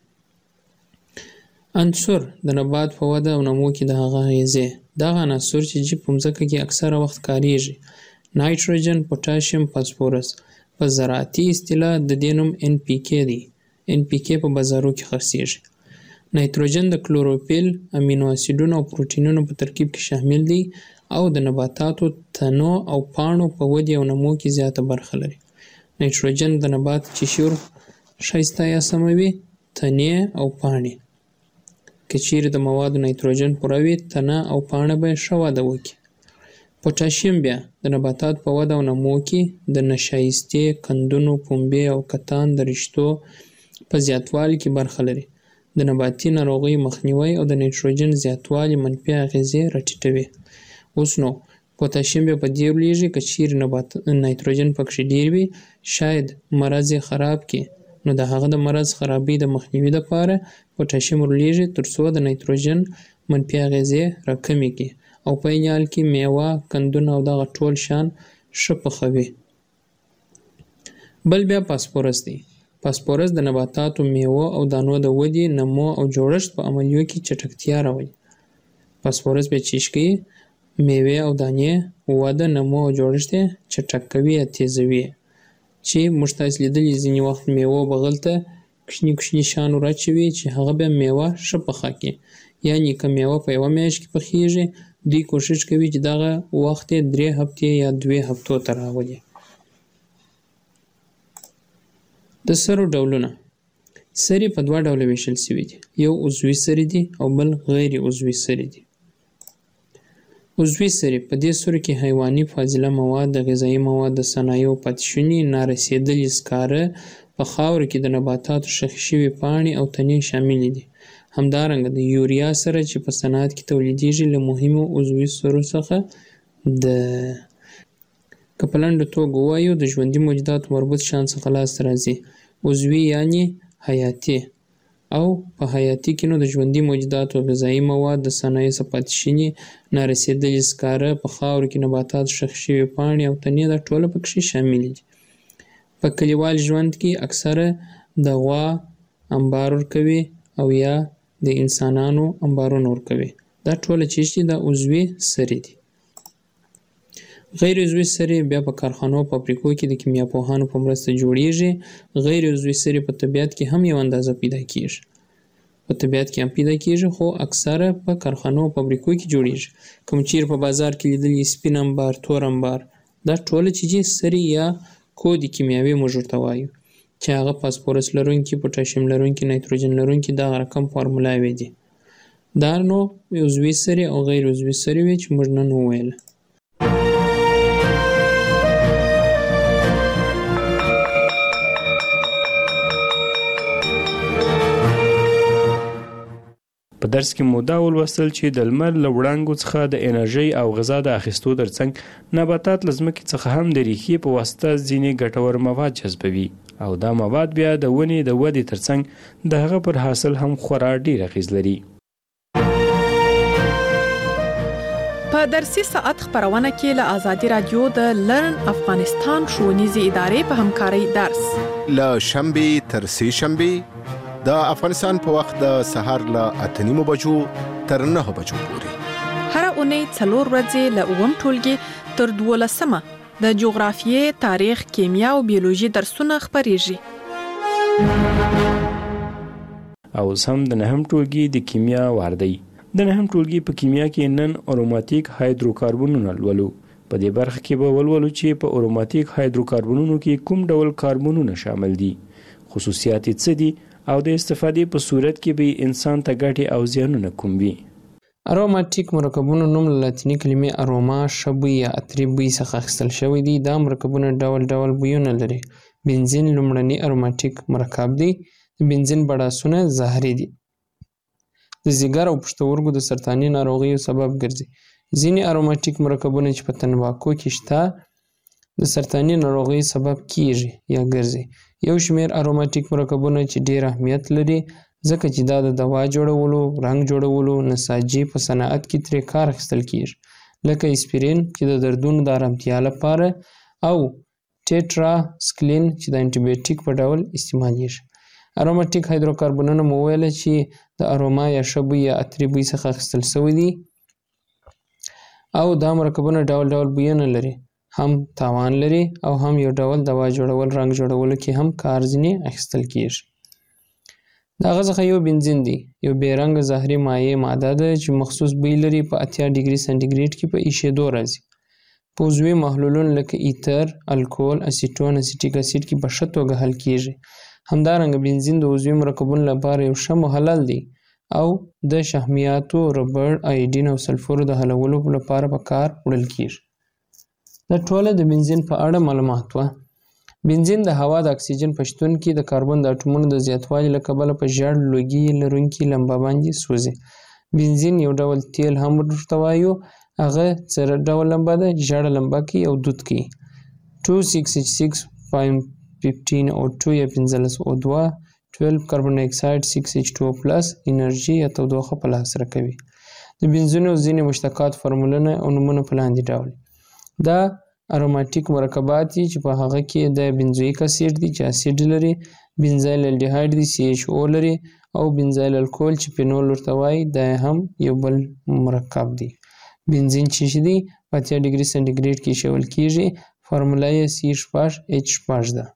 عنصر د نبات په وده او نمو کې د هغه غذې دغه عناصر چې په مځکه کې اکثره وخت کاریږي: نایتروجن، پوټاشیم، فاسفورس. په زراعتي اصطلاح د دې نوم NPK دی. NPK په بازارو کې خرڅیږي. نایتروجن د کلوروفیل، امینو اسیدونو او پروټینونو په ترکیب کې شامل دی او د نباتاتو تنو او پاڼو په ودې او نمو کې زیاته برخه لري. نایتروجن د نبات چې شور ښایسته یا سموي تنې او پاڼې. که چیرې د موادو نایتروجن پوره وي تنه او پاڼه به ښه وده وکړي. پوټاشیم بیا د نباتات په وده او نمو کې د نشایستې، کندونو، پنبې او کتان د رشتو په زیاتوالي کې برخه لري. د نباتي ناروغیو مخنیوی او د نایتروجن زیاتوالي منفي اغېزې راټیټوي. اوس نو پوتاشیم به په دې ولېږي که چیرې نایتروجن پکې ډیر وي شاید مرض یې خراب کړي نو د هغه د مرض خرابۍ د مخنیوي لپاره پوتاشیم ورلېږي تر څو د نایتروجن منفي اغیزې راکمې کړي او په عین حال کې میوه کندونه او دغه ټول شیان ښه پخوي. بل بیا فاسفورس دی. فاسفورس د نباتاتو میوه او دانو د ودې نمو او جوړښت په عملیو کې چټکتیا راولي. فاسفورس به چیش کوي میوې او دانې وده نمو او جوړښت یې چټک کوي یا تیزوي چې موږ تاسو لیدلي ځینې وخت میوه بغل ته کوچني شیان ورچوي چې هغه به میوه ښه پخه کړي یعنې که میوه په یوه میاشت کې پخیږي دوی کوشش کوي چې دغه وخت یې 3 هفتې یا 2 هفتو ته راولي. د سرو ډولونه. سرې په 2 ډوله ویشل شوي دي. یو عضوي سرې دي او بل غیر عضوي سرې دي. عضوي سرې په دې سرو کې حیواني فاضله مواد د غذایي مواد د صنایعو پاتې شوني نارسېدلي سکاره په خاوره کې د نباتاتو ښخې شوي پاڼې او تنې شاملې دي. همدارنګه د یوریا سره چې په صنعت کې تولیدېږي له مهمو عضوي سرو څخه د که په لنډه توګه ووایو د ژوندي موجوداتو مربوط شیان څخه لاسته راځي. عضوي یعنې حیاتي او په حیاتي کې نو د ژوندي موجوداتو غذایي مواد د صنایعو څخه پاتې شوني نارسېدلي سکاره په خاورو کې نباتاتو ښخې شوي پاڼې او تنې دا ټوله پکې شاملې دي. په کلیوال ژوند کې اکثره د غوا انبار ورکوي او یا د انسانانو انبارونه ورکوي. دا ټوله چې دي دا عضوي سرې دي. غیر عضوي سرې بیا په کارخانو او فابریکو کې د کیمیاپوهانو په مرسته جوړیږي. غیر عضوي سرې په طبیعت کې هم یو اندازه پیدا کیږي. په طبیعت کې هم پیدا کیږي خو اکثره په کارخانو او فابریکو کې جوړیږي. کوم چیرې په بازار کې لیدلي سپین انبار، تور انبار دا ټوله چې دي سرې یا کود کیمیاوي موږ ورته وایو چې هغه فاسفورس لرونکي، پوتاشیم لرونکي، نایتروجن لرونکي دغه رقم فارمولاوې دي. دا نو عضوي سرې او غیر عضوي سرې وې چې موږ نن وویله. په درس کې مو دا ولوستل چې د لمر له وړانګو څخه د انرژۍ او غذا د اخیستو ترڅنګ نباتات له ځمکې څخه هم د ریښې په واسطه ځینې ګټور مواد جذبوي او دا مواد بیا د ونې د ودې ترڅنګ د هغه پر حاصل هم خورا ډیر اغیز لري. په درسي ساعت خبرونه کې له آزادي رادیو د لرن افغانستان ښوونیزې ادارې په همکارۍ درس له شنبې تر سې شنبې د افغانستان په وخت د سهار له 8:30 بجو تر 9 بجو پورې هر اونۍ 4 ورځې له 9 ټولګي تر 12 د جغرافیې، تاریخ، کیمیا او بیولوژي درسونه خبريږي. او سم د 9 ټولګي د کیمیا واردی. د 9 ټولګي په کیمیا کې نن اروماتیک هایدروکاربنونه لولو. په دې برخه کې به ولولو چې په اروماتیک هایدروکاربنونو کې کوم ډول کاربنونه شامل دي، خصوصیات یې څه دي او د استفادې په صورت کې به انسان ته ګټې او زیانونه کوم وي. اروماتیک مرکبونو نوم له لاتینی کلمې اروما شبوی یا عطري بوی څخه اخیستل شوی دی. دا مرکبونه ډول ډول بویونه لري. بنزین لومړنی اروماتیک مرکب دی. بنزین بړاسونه زهري دي. د ځیګر او پښتورګو د سرطاني ناروغیو سبب ګرځي. ځینې اروماتیک مرکبونه چې په تنباکو کې شته د سرطاني ناروغیو سبب کیږي یا ګرځي. یو شمېر اروماتیک مرکبونه چې ډېر اهمیت لري ځکه چې دا د دوا جوړولو، رنګ جوړولو، نساجي په صنعت کې ترې کار اخیستل کیږي، لکه اسپرین چې د دردونو د آرامتیا لپاره او ټیټراسکلین چې د انټي بیوټیک په ډول استعمالیږي. اروماتیک هایدروکاربنونه مو ویل چې د اروما یا ښه بوی یا عطري بوی څخه اخیستل شوي دي او دا مرکبونه ډول ډول بویونه لري، هم تاوان لري او هم یو ډول دوا جوړول، رنګ جوړولو کې هم کار ځینې اخیستل کیږي. د هغه څخه یو بنزین دی، یو بې رنګه زهري مایع ماده ده چې مخصوص بوی لري. په 80 ډیګري سانتیګریډ کې په ایشېدو راځي. په عضوي محلولونو لکه ایتر، الکول، اسیټون، اسیټیک اسید کې په ښه توګه حل کیږي. همدارنګه بنزین د عضوي مرکبونو لپاره یو ښه محلل دی او د شحمیاتو، ربړ، آیډین او سلفور د حلولو لپاره په کار وړل کیږي. دا ټوله د بنزین په اړه معلومات وه. بنزین د هوا د اکسیجن په شتون کې د کاربن د اټومونو د زیاتوالي له کبله په ژیړ لوګي لرونکي لمبه باندې سوځي. بنزین یو ډول تیل هم ورته وایو هغه څه ډول لمبه ده؟ ژړه لمبه کوي او دود کوي. 2,6,6,15 O2 یا 15 O2 12 کاربن ډای اکساید 6H2O+ انرژي یا تودوخه په لاس راکوي. د بنزینو ځینې مشتقات فورمولونه او نومونه په لاندې ډول دا اروماتیک مرکبات دي چې په هغه کې د بنزویک اسید دي چې اسید لري، بنزایل الډیهاید دي CHO لري، او بنزایل الکول چې فینول ورته وایي دا هم یو بل مرکب دی. بنزین چې دي په 80 ډیګري سنټیګریډ کې ایښودل کیږي. فارموله یې C(H) ده.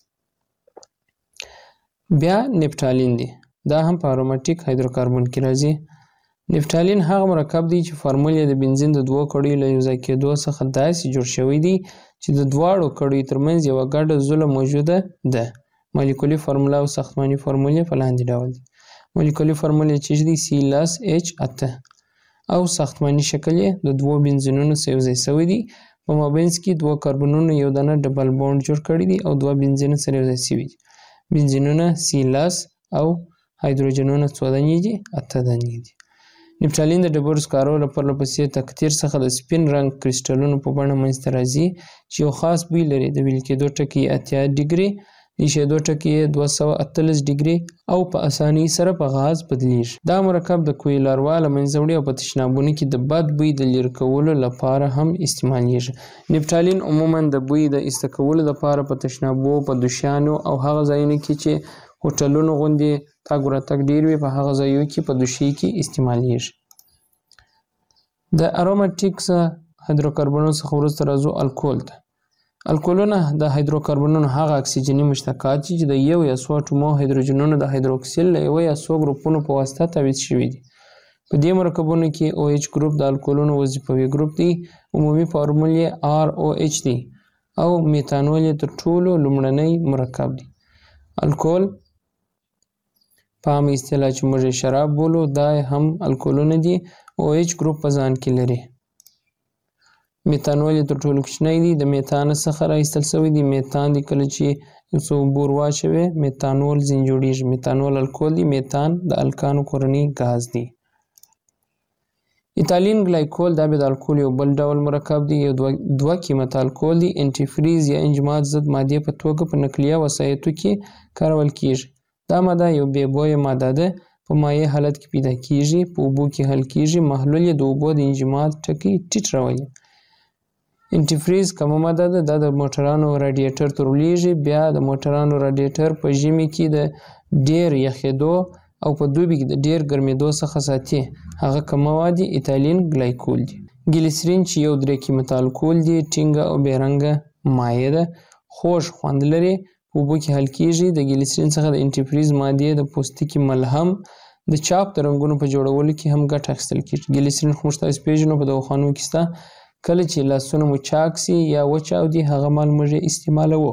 بیا نفتالین دی. دا هم په اروماتیک هایدروکاربن کې راځي. نفتالین هغه مرکب دی چې فارمول یې د بنزین د دوو کړیو له یوځای کېدو څخه داسې جوړ شوی دی چې د دواړو کړیو ترمنځ یوه ګډه زوله موجوده ده. مالیکولي فارموله او ساختماني فارمول یې په لاندې ډول دي. مالیکولي فارمول یې چې دی C(H) او ساختماني شکل یې د دوو بنزینونو سره یوځای شوی دی. په مابینځ کې دوه کاربنونو یو دانه ډبل بانډ جوړ کړی دی او دوه بنزینونه سره یوځای شوي دي. بنزینونه C+ او هایدروجنونه څو دانې دي؟ 8 دانې دي. نفتالین د ډبرو سکارو له پرله پسې تقطیر څخه د سپین رنګ کریسټلونو په بڼه منځته راځي چې یو خاص بوی لري. د ویل کېدو ټکي 80 ډیګري، د ایښېدو ټکي 248 ډیګري او په اسانۍ سره په غاز بدلیږي. دا مرکب د کوی لاروا له منځه وړي او په تشنابونو کې د بد بوی د لرې کولو لپاره هم استعمالیږي. نفتالین عموما د بوی د ایسته کولو لپاره په تشنابو، په دوشیانو او هغه ځایونو کې چې هوټلونو غوندې تګ راتګ ډېر وي په هغه ځایونو کې په دوشي کې استعمالیږي. د اروماتیکس هایدروکاربنونو څخه وروسته راځو الکول ته. الکولونه د هایدروکاربنونو هغه اکسیجني مشتقات دي چې د یو یا څو اتومو هایدروجنونو د هایدروکسیل له یو یا څو ګروپونو په واسطه تبعید شوي دي. په دې مرکبونو کې OH ګروپ د الکولونو وظیفوي ګروپ دی. عمومي فارمول یې ROH دی او میتانول یې تر ټولو لومړنی مرکب دی. الکول په عامه اصطلاح چې موږ یې شراب بولو دا هم الکولونه دي. OH ګروپ په ځان کې لري. میتانول یې تر ټولو کوچنی دی. د میتان څخه راایستل شوی دی. میتان دی کله چې یو څه اوبه ور واچوې میتانول ځینې جوړیږي. میتانول الکول دی. میتان د الکانو کورنی غاز دی. ایتالین ګلایکول دا به د الکول یو بل ډول مرکب دی. یو دوه قیمت الکول دی. انټیفریز یا انجماد ضد مادې په توګه په نقلیه وسایطو کې کارول کیږي. دا ماده یو بې بویه ماده ده. په مایع حالت کې پیدا کیږي. په اوبو کې حل کیږي. محلول یې د اوبو د انجماد ټکي ټیټ راولي. انټیفریز کومه ماده ده؟ دا د موټرانو راډیټر ته ورلیږي. بیا د موټرانو راډیټر په ژمي کې د ډیر یخېدو او په دوبي کې د ډیر ګرمېدو څخه ساتي. هغه کوم مواد دي؟ ایتالین ګلایکول دي. ګلیسرین چې یو 3 قیمت الکول دی. ټینګه او بې رنګه مایع ده. خوږ خوند لري. په اوبو کې حل کیږي. د ګلیسرین څخه د انټیفریز مادې د پوستکي ملهم د چاپ د رنګونو په جوړولو کې هم ګټه اخیستل کیږي. ګلیسرین خو موږ تاسو پیژنو په دواخانو کې شته. کله چې لاسونه مو چاک سي یا وچاودي هغه مال موږ استعمالوو.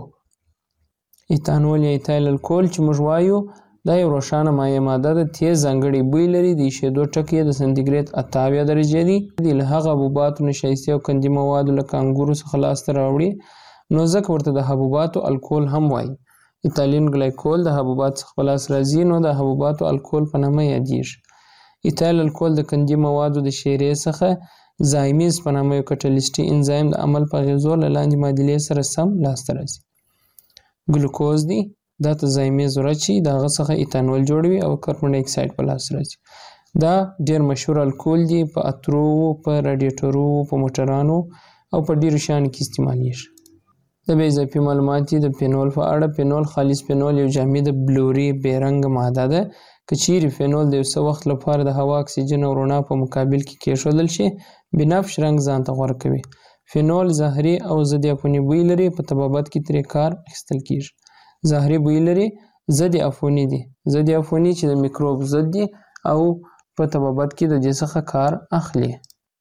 ایتانول یا ایتایل الکول چې موږ وایو دا یو روښانه مایع ماده ده. تیز ځانګړی بوی لري. د ایښېدو ټکي د سانتیګریډ 78 درجې دي. له هغه حبوباتو نشایستې او قندي موادو لکه انګورو څخه لاسته راوړي نو ځکه ورته د حبوباتو الکول هم وایي. ایتالین ګلایکول د حبوباتو څخه په لاس راځي نو د حبوباتو الکول په نامه یادیږي. ایتایل الکول د قندي موادو د شیرې څخه زایمیز په نامه یو کټلیسټي انزایم د عمل په اغېزو له لاندې معادلې سره سم لاسته راځي. ګلوکوز دی. دا ته زایمیز ورچي د هغه څخه ایتانول جوړوي او کاربن ډای اکساید په لاس راځي. دا ډیر مشهور الکول دی. په اترو، په راډیټورو، په موټرانو او په ډیرو شیانو کې استعمالیږي. د بې اضافي معلومات د فینول په اړه. فینول خالص فینول یو جامد بلوري بې رنګه ماده ده. که چیرې فینول د یو څه وخت لپاره د هوا اکسیجن او رڼا په مقابل کې کېښودل شي بنفش رنګ ځان ته غوره کوي. فینول زهري او ضد عفوني بوی لري. په طبابت کې ترې کار اخیستل کیږي. زهري بوی لري. ضد عفوني دي. ضد عفوني چې د میکروب ضد دي او په طبابت کې د دې څخه کار اخلي.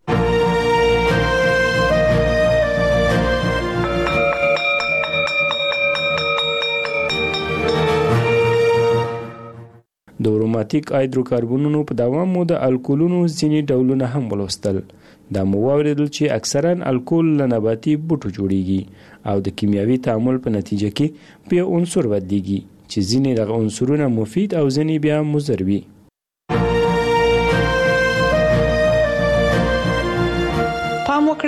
د اروماتیک هایدروکاربنونو په دوام مو د الکولونو ځینې ډولونه هم ولوستل. دا مو واوریدل چې اکثرا الکول له نباتي بوټو جوړیږي او د کیمیاوي تعامل په نتیجه کې په یو عنصر بدلیږي چې ځینې دغه عنصرونه مفید او ځینې بیا مضر وي.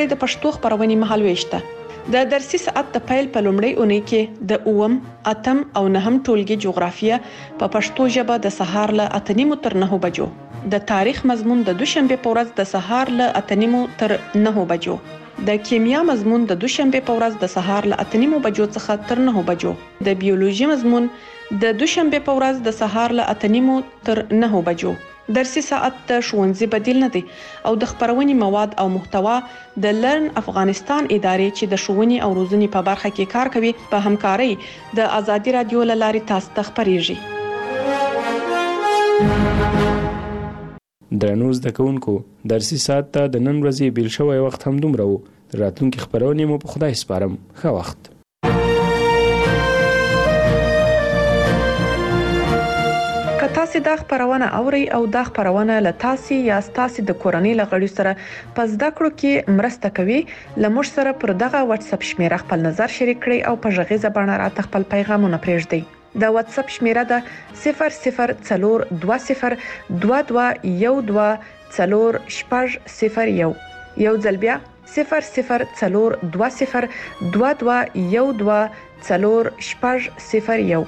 کړې د پښتو خبرونې مهالويشته د درسي ساعت د پیل په لومړۍ اونۍ کې د 8 او 9 ټولګي جغرافیه په پښتو ژبه د سهار له 8:30 تر 9 بجو، د تاریخ مضمون د دوشنبه په ورځ د سهار له 8:30 تر 9 بجو، د کیمیا مضمون د دوشنبه په ورځ د سهار له 8:30 بجو څخه تر 9 بجو، د بیولوژي مضمون د دوشنبه په ورځ د سهار له 8:30 تر 9 بجو. درسي ساعت د ښوونځي بدیل نه دی او د خبرونې مواد او محتوا د لرن افغانستان ادارې چې د ښوونې او روزنې په برخه کې کار کوي په همکارۍ د ازادي رادیو له لارې تاسو ته خبريږي. درنو زده کوونکو، درسي ساعت ته د نن ورځې بیل شوی وخت هم دومره و. راتلونکي خبرونه مو په خدای سپارم. ښه وخت. که تاسو د خبرونه اوري او د خبرونه له تاسو یا تاسو د کورنۍ لغړي سره په زده کړو کې مرسته کوي، لمر سره پر دغه واتس اپ شمیره خپل نظر شریک کړئ او په ژغیزه باندې راته خپل پیغامونه پرېږدئ. د واتس اپ شمیره ده 0042121401. یو ځل بیا 0042121401.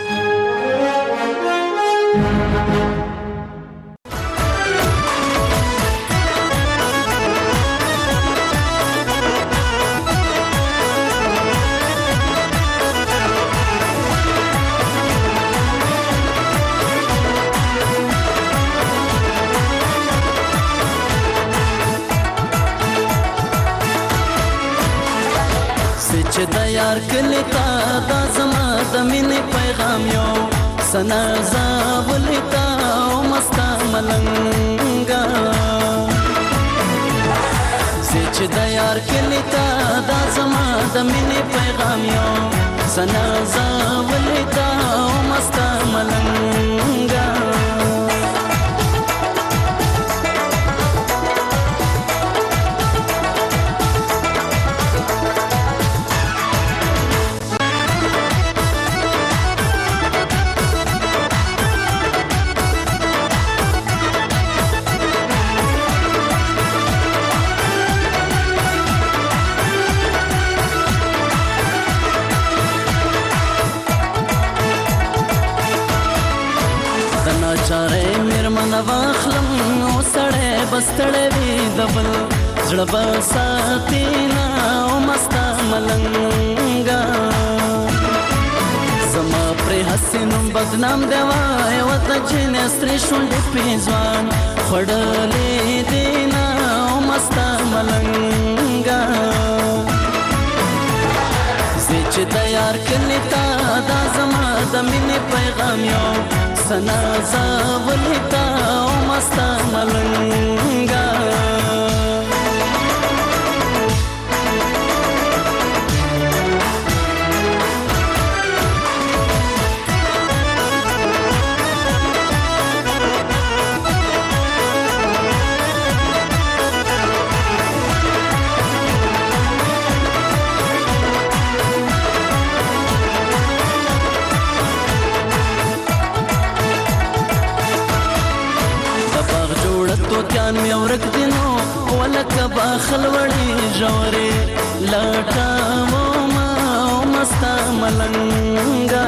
چې د یار کلی تا دا زما د مینې پیغام یو سنا زاولتا او مستا ملنګا چې د یار کلی تا دا زما د مینې پیغام یو سنا زاولتا او مستا ملنګا چاره میرمن واخلم نو سړې بستړې وی دبل زړه بساتینا او مستا ملنګا زما پر حسینم بدنام دیوای وت چې نستری شونډې پیځوان خړلې دینا او مستا ملنګا چې تیار کړی تا دا زما د مینې پیغام یو سنا زاولتا او مستا ملنګا جان می ورک دینو ولکه باخل وړي جوړې لټا ما مستا ملنګا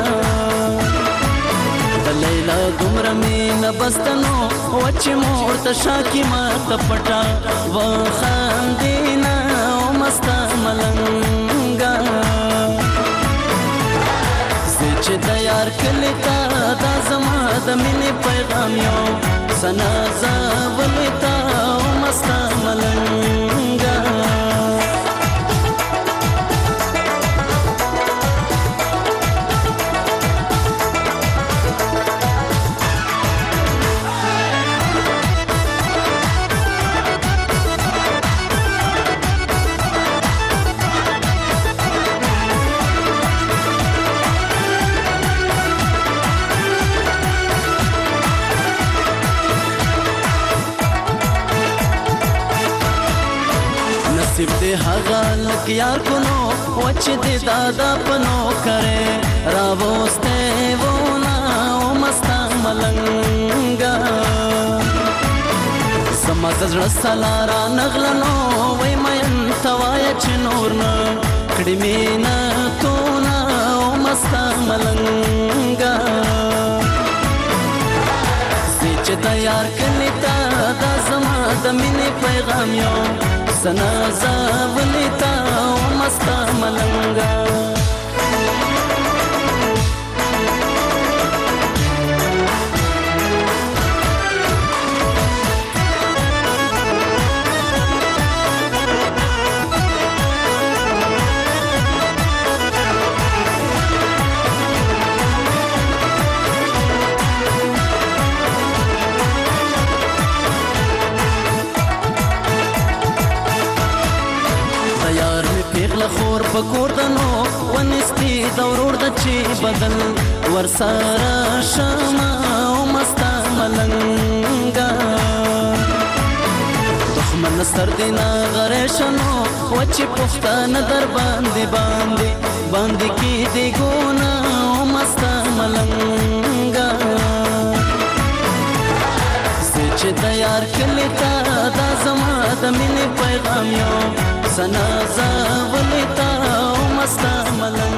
د لیلا دومره مینه بستنو وچ مور ته شاکی ما تپټا و خاندینا مستا ملنګا چې د یار کلی تا دا زما د مینې پیغام یو سنا زاولتا او مستا ملنګا نصیب دې هغه لک یار کونو وچ دې دادا پنو کرے راوسته ونا او مستا ملنګا سمد زړه سلارا نغلنو وای مین توایا چې نور نه کړي مینا تو نه او مستا ملنګا چې تیار کړی تا دا زما د مینې پیغام یو سنا زولې تا او مستا ملنګا خور پکور دنو ونستی دورور د چی بدل ورسارا شما او مستا ملنګا دښمن سر دینا غریشنو وچی پختان در باندې کی دی ګونا او مستا ملنګا چې تیار کړی تا دا زما د مینې پیغام یو سنا زولې تا او مستا ملنګ